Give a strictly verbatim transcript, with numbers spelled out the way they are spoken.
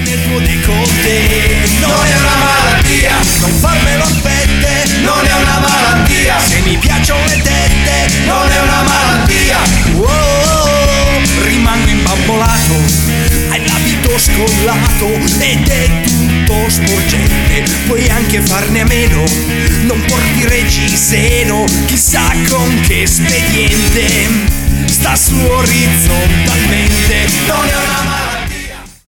nel tuo décolleté. Non è una malattia, non farmelo a fette, non è una malattia, se mi piacciono le tette, non è una malattia. oh, oh, oh, rimango imbambolato, hai l'abito scollato ed è tutto sporgente, puoi anche farne a meno, non porti reggiseno, chissà con che espediente, sta su orizzontalmente. Non è una